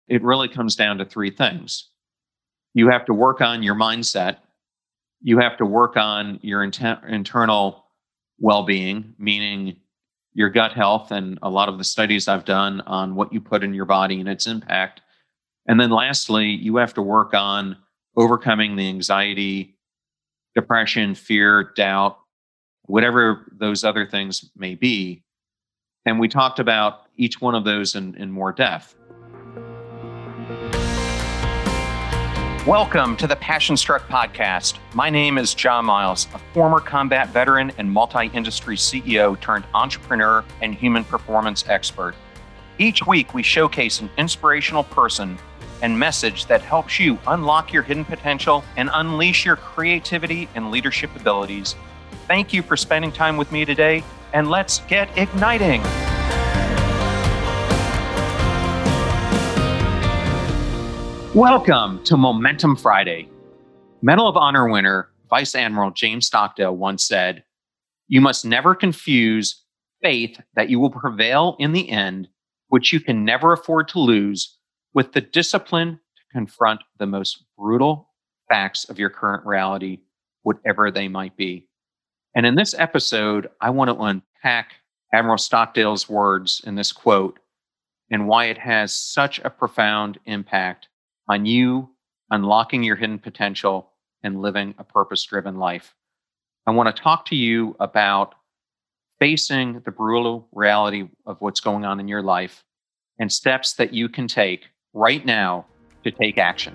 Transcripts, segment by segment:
it really comes down to three things. You have to work on your mindset. You have to work on your internal well-being, meaning your gut health and a lot of the studies I've done on what you put in your body and its impact. And then lastly, you have to work on overcoming the anxiety, depression, fear, doubt, whatever those other things may be. And we talked about each one of those in more depth. Welcome to the Passion Struck podcast. My name is John Miles, a former combat veteran and multi-industry CEO turned entrepreneur and human performance expert. Each week, we showcase an inspirational person and message that helps you unlock your hidden potential and unleash your creativity and leadership abilities. Thank you for spending time with me today, and let's get igniting. Welcome to Momentum Friday. Medal of Honor winner Vice Admiral James Stockdale once said, "You must never confuse faith that you will prevail in the end, which you can never afford to lose, with the discipline to confront the most brutal facts of your current reality, whatever they might be." And in this episode, I want to unpack Admiral Stockdale's words in this quote and why it has such a profound impact on you unlocking your hidden potential and living a purpose-driven life. I want to talk to you about facing the brutal reality of what's going on in your life and steps that you can take right now to take action.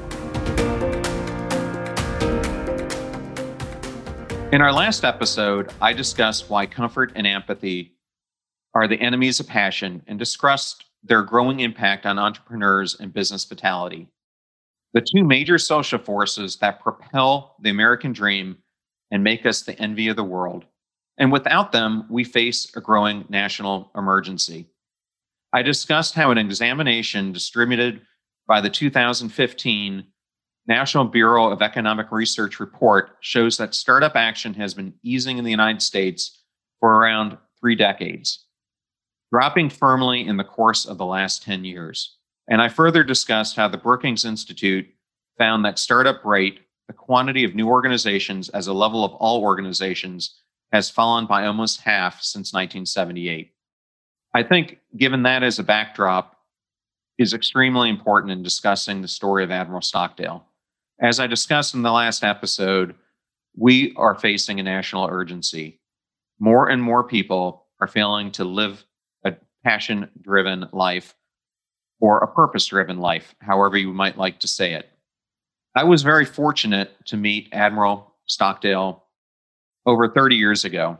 In our last episode, I discussed why comfort and empathy are the enemies of passion and discussed their growing impact on entrepreneurs and business vitality. The two major social forces that propel the American dream and make us the envy of the world. And without them, we face a growing national emergency. I discussed how an examination distributed by the 2015 National Bureau of Economic Research report shows that startup action has been easing in the United States for around 3 decades, dropping firmly in the course of the last 10 years. And I further discussed how the Brookings Institute found that startup rate, the quantity of new organizations as a level of all organizations, has fallen by almost half since 1978. I think, given that as a backdrop, is extremely important in discussing the story of Admiral Stockdale. As I discussed in the last episode, we are facing a national urgency. More and more people are failing to live a passion-driven life or a purpose-driven life, however you might like to say it. I was very fortunate to meet Admiral Stockdale over 30 years ago.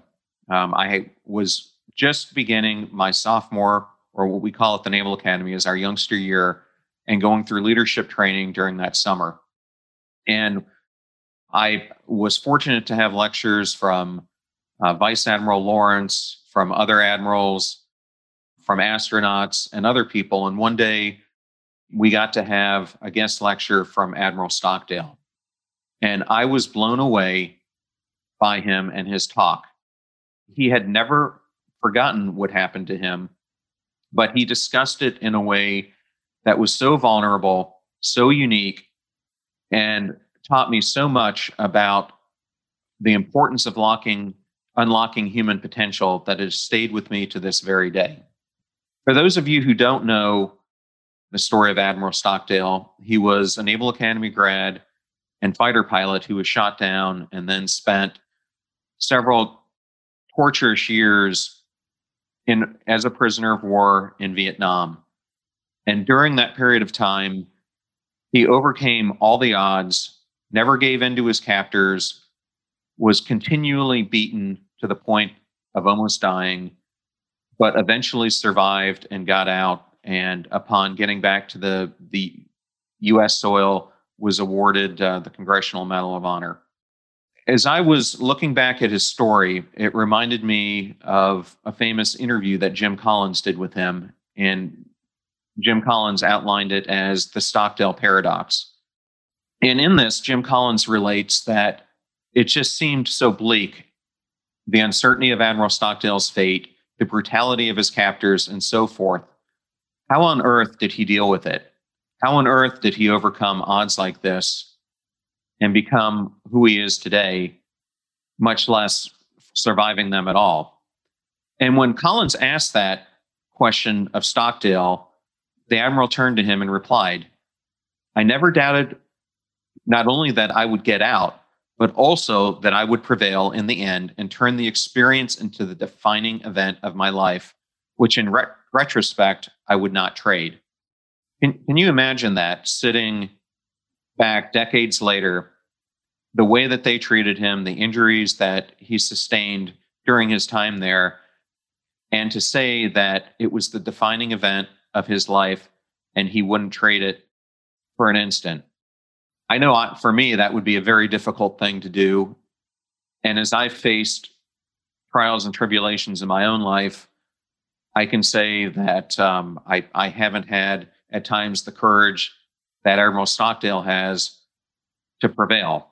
I was just beginning my sophomore, or what we call at the Naval Academy as our youngster year, and going through leadership training during that summer. And I was fortunate to have lectures from Vice Admiral Lawrence, from other admirals, from astronauts and other people. And one day we got to have a guest lecture from Admiral Stockdale. And I was blown away by him and his talk. He had never forgotten what happened to him, but he discussed it in a way that was so vulnerable, so unique, and taught me so much about the importance of unlocking human potential that has stayed with me to this very day. For those of you who don't know the story of Admiral Stockdale, he was a Naval Academy grad and fighter pilot who was shot down and then spent several torturous years as a prisoner of war in Vietnam. And during that period of time, he overcame all the odds, never gave in to his captors, was continually beaten to the point of almost dying, but eventually survived and got out. And upon getting back to the U.S. soil, was awarded the Congressional Medal of Honor. As I was looking back at his story, it reminded me of a famous interview that Jim Collins did with him. And Jim Collins outlined it as the Stockdale paradox. And in this, Jim Collins relates that it just seemed so bleak, the uncertainty of Admiral Stockdale's fate, the brutality of his captors, and so forth. How on earth did he deal with it? How on earth did he overcome odds like this and become who he is today, much less surviving them at all? And when Collins asked that question of Stockdale, the admiral turned to him and replied, "I never doubted not only that I would get out, but also that I would prevail in the end and turn the experience into the defining event of my life, which in retrospect, I would not trade." Can you imagine that, sitting back decades later, the way that they treated him, the injuries that he sustained during his time there, and to say that it was the defining event of his life and he wouldn't trade it for an instant? I know for me, that would be a very difficult thing to do. And as I've faced trials and tribulations in my own life, I can say that I haven't had at times the courage that Admiral Stockdale has to prevail.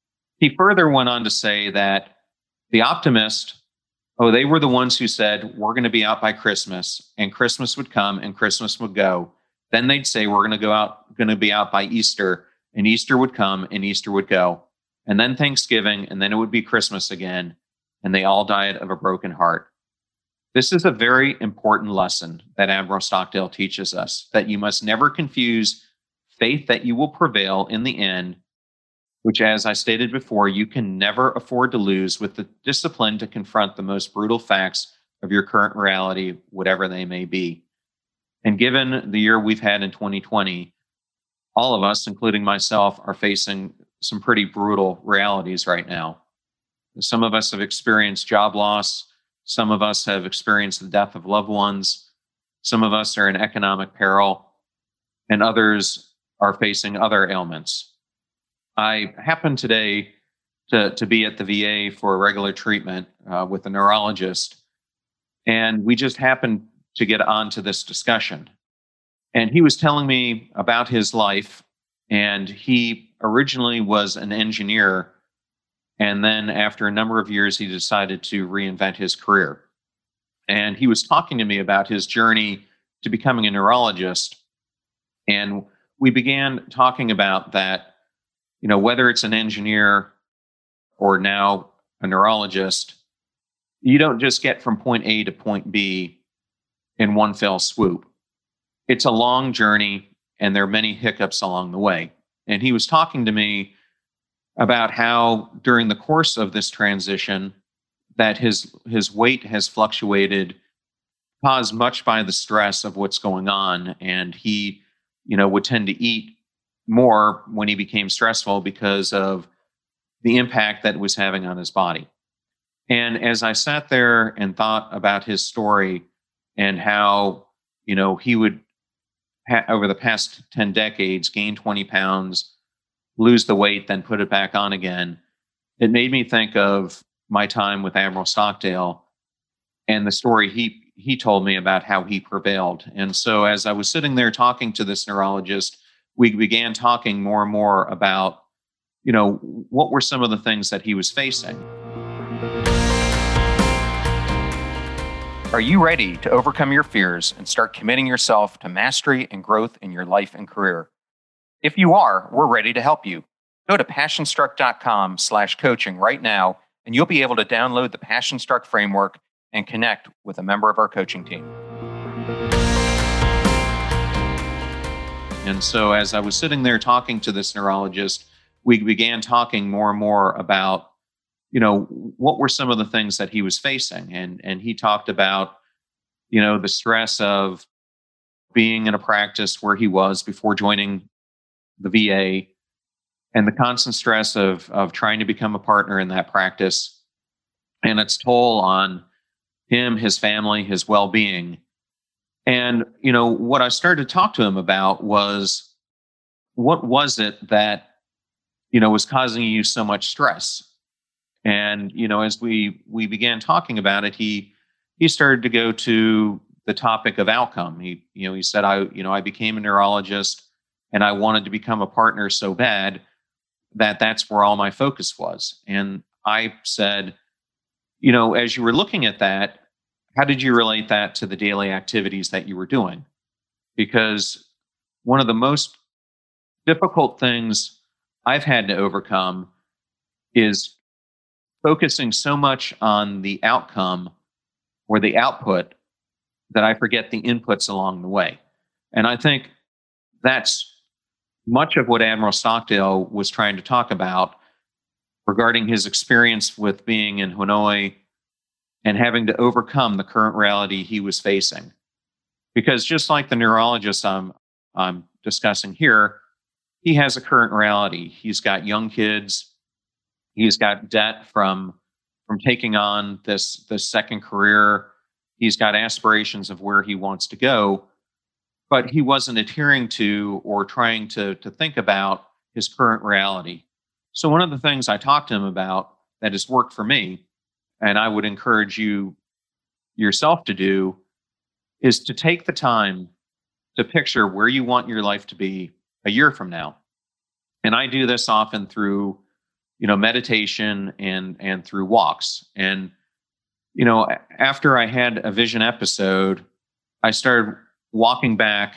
He further went on to say that the optimist, oh, they were the ones who said, we're going to be out by Christmas, and Christmas would come and Christmas would go. Then they'd say, we're going to be out by Easter, and Easter would come and Easter would go. And then Thanksgiving, and then it would be Christmas again. And they all died of a broken heart. This is a very important lesson that Admiral Stockdale teaches us, that you must never confuse faith that you will prevail in the end, which, as I stated before, you can never afford to lose, with the discipline to confront the most brutal facts of your current reality, whatever they may be. And given the year we've had in 2020, all of us, including myself, are facing some pretty brutal realities right now. Some of us have experienced job loss. Some of us have experienced the death of loved ones. Some of us are in economic peril, and others are facing other ailments. I happened today to be at the VA for a regular treatment with a neurologist, and we just happened to get onto this discussion. And he was telling me about his life, and he originally was an engineer, and then after a number of years, he decided to reinvent his career. And he was talking to me about his journey to becoming a neurologist. And we began talking about that, whether it's an engineer or now a neurologist, you don't just get from point A to point B in one fell swoop. It's a long journey, and there are many hiccups along the way. And he was talking to me about how during the course of this transition that his weight has fluctuated, caused much by the stress of what's going on. And he, would tend to eat more when he became stressful because of the impact that it was having on his body. And as I sat there and thought about his story and how, he would, over the past 10 decades, gain 20 pounds, lose the weight, then put it back on again, it made me think of my time with Admiral Stockdale and the story he told me about how he prevailed. And so as I was sitting there talking to this neurologist, we began talking more and more about, what were some of the things that he was facing. Are you ready to overcome your fears and start committing yourself to mastery and growth in your life and career? If you are, we're ready to help you. Go to passionstruck.com/coaching right now, and you'll be able to download the Passion Struck framework and connect with a member of our coaching team. And so as I was sitting there talking to this neurologist, we began talking more and more about, what were some of the things that he was facing. And he talked about, the stress of being in a practice where he was before joining the VA, and the constant stress of trying to become a partner in that practice and its toll on him, his family, his well-being. And, what I started to talk to him about was, what was it that, was causing you so much stress? And, as we began talking about it, he started to go to the topic of outcome. He said, I became a neurologist and I wanted to become a partner so bad that that's where all my focus was. And I said, as you were looking at that, how did you relate that to the daily activities that you were doing? Because, one of the most difficult things I've had to overcome is focusing so much on the outcome or the output that I forget the inputs along the way. And I think that's much of what Admiral Stockdale was trying to talk about regarding his experience with being in Hanoi and having to overcome the current reality he was facing. Because just like the neurologist I'm discussing here, he has a current reality. He's got young kids. He's got debt from taking on this second career. He's got aspirations of where he wants to go, but he wasn't adhering to or trying to think about his current reality. So one of the things I talked to him about that has worked for me, and I would encourage you yourself to do, is to take the time to picture where you want your life to be a year from now. And I do this often through, meditation and through walks. And, after I had a vision episode, I started walking back,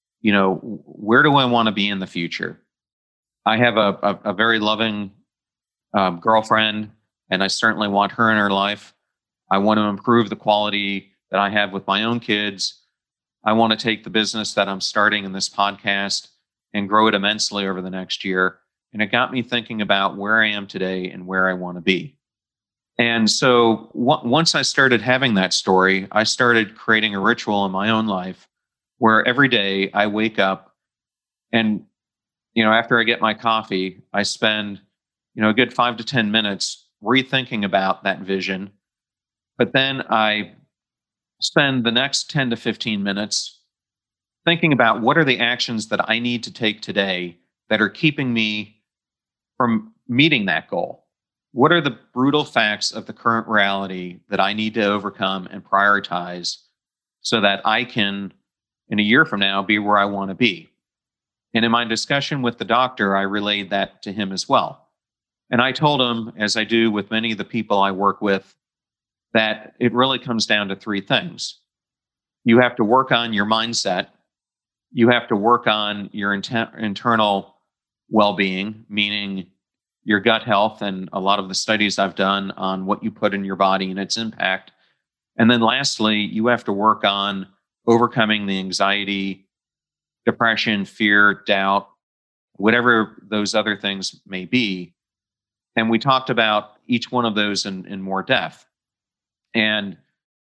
where do I want to be in the future? I have a very loving girlfriend, and I certainly want her in her life. I want to improve the quality that I have with my own kids. I want to take the business that I'm starting in this podcast and grow it immensely over the next year. And it got me thinking about where I am today and where I want to be. And so once I started having that story, I started creating a ritual in my own life where every day I wake up and, after I get my coffee, I spend, a good 5 to 10 minutes rethinking about that vision. But then I spend the next 10 to 15 minutes thinking about what are the actions that I need to take today that are keeping me from meeting that goal. What are the brutal facts of the current reality that I need to overcome and prioritize so that I can, in a year from now, be where I want to be? And in my discussion with the doctor, I relayed that to him as well. And I told him, as I do with many of the people I work with, that it really comes down to three things. You have to work on your mindset. You have to work on your internal well-being, meaning your gut health and a lot of the studies I've done on what you put in your body and its impact. And then lastly, you have to work on overcoming the anxiety, depression, fear, doubt, whatever those other things may be. And we talked about each one of those in more depth. And,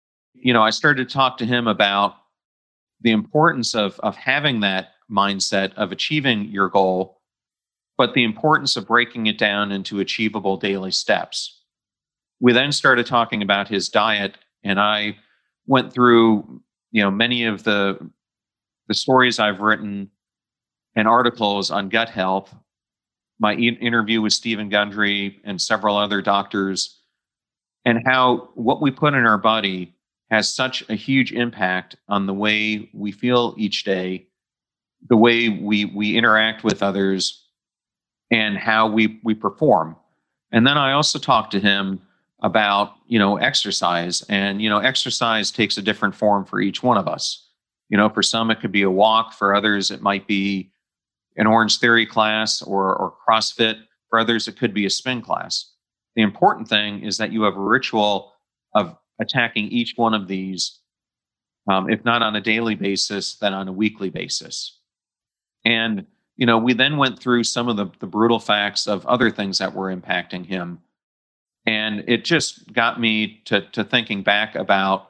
I started to talk to him about the importance of having that mindset of achieving your goal, but the importance of breaking it down into achievable daily steps. We then started talking about his diet, and I went through, many of the stories I've written and articles on gut health, my interview with Stephen Gundry and several other doctors, and how what we put in our body has such a huge impact on the way we feel each day, the way we interact with others, and how we perform. And then I also talked to him about, exercise. And, exercise takes a different form for each one of us. For some, it could be a walk. For others, it might be an Orange Theory class or CrossFit. For others, it could be a spin class. The important thing is that you have a ritual of attacking each one of these, if not on a daily basis, then on a weekly basis. And, we then went through some of the brutal facts of other things that were impacting him. And it just got me to thinking back about,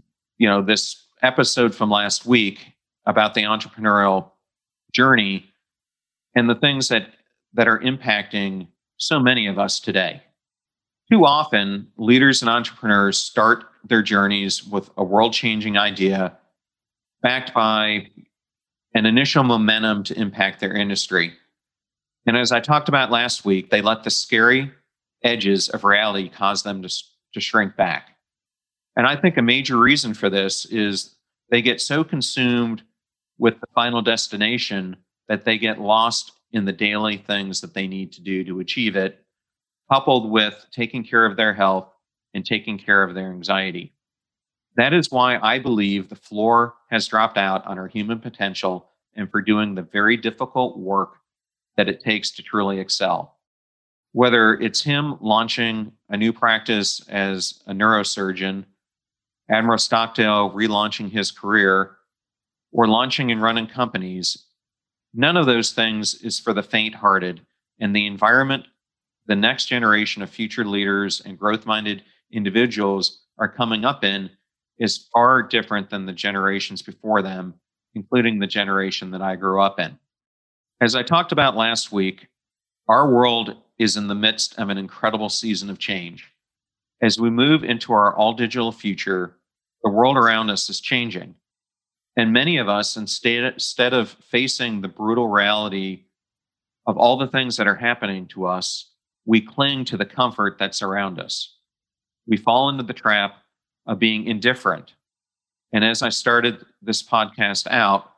this episode from last week about the entrepreneurial journey and the things that are impacting so many of us today. Too often, leaders and entrepreneurs start their journeys with a world-changing idea backed by an initial momentum to impact their industry. And as I talked about last week, they let the scary edges of reality cause them to shrink back. And I think a major reason for this is they get so consumed with the final destination that they get lost in the daily things that they need to do to achieve it, coupled with taking care of their health and taking care of their anxiety. That is why I believe the floor has dropped out on our human potential and for doing the very difficult work that it takes to truly excel. Whether it's him launching a new practice as a neurosurgeon, Admiral Stockdale relaunching his career, or launching and running companies, none of those things is for the faint-hearted. And the environment the next generation of future leaders and growth-minded individuals are coming up in is far different than the generations before them, including the generation that I grew up in. As I talked about last week, our world is in the midst of an incredible season of change. As we move into our all-digital future, the world around us is changing. And many of us, instead of facing the brutal reality of all the things that are happening to us, we cling to the comfort that's around us. We fall into the trap of being indifferent. And as I started this podcast out,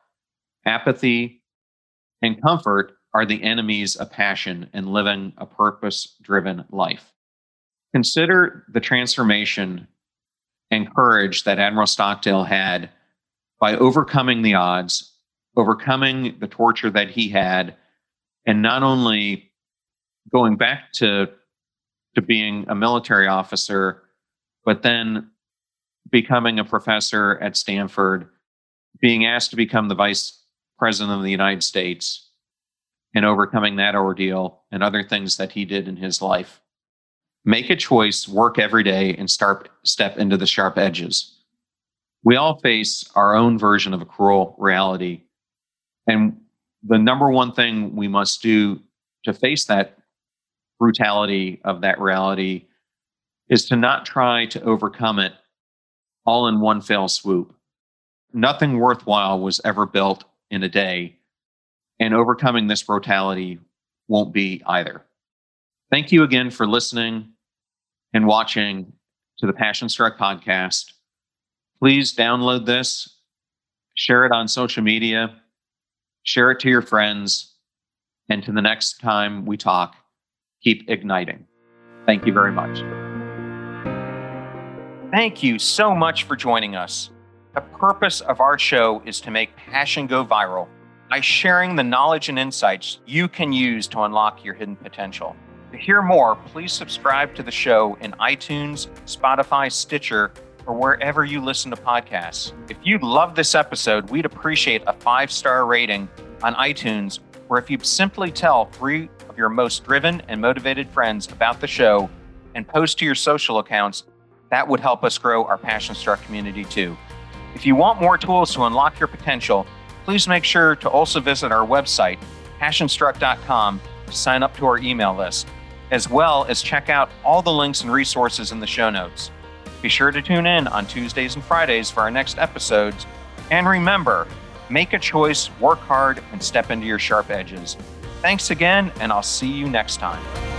apathy and comfort are the enemies of passion and living a purpose-driven life. Consider the transformation and courage that Admiral Stockdale had by overcoming the odds, overcoming the torture that he had, and not only going back to being a military officer, but then becoming a professor at Stanford, being asked to become the vice president of the United States, and overcoming that ordeal and other things that he did in his life. Make a choice, work every day, and step into the sharp edges. We all face our own version of a cruel reality. And the number one thing we must do to face that brutality of that reality is to not try to overcome it all in one fell swoop. Nothing worthwhile was ever built in a day, and overcoming this brutality won't be either. Thank you again for listening and watching to the Passion Struck podcast. Please download this, share it on social media, share it to your friends, and to the next time we talk, keep igniting. Thank you very much. Thank you so much for joining us. The purpose of our show is to make passion go viral by sharing the knowledge and insights you can use to unlock your hidden potential. To hear more, please subscribe to the show in iTunes, Spotify, Stitcher, or wherever you listen to podcasts. If you love this episode, we'd appreciate a 5-star rating on iTunes, or if you'd simply tell 3 of your most driven and motivated friends about the show and post to your social accounts, that would help us grow our Passion Struck community too. If you want more tools to unlock your potential, please make sure to also visit our website, passionstruck.com, to sign up to our email list, as well as check out all the links and resources in the show notes. Be sure to tune in on Tuesdays and Fridays for our next episodes. And remember, make a choice, work hard, and step into your sharp edges. Thanks again, and I'll see you next time.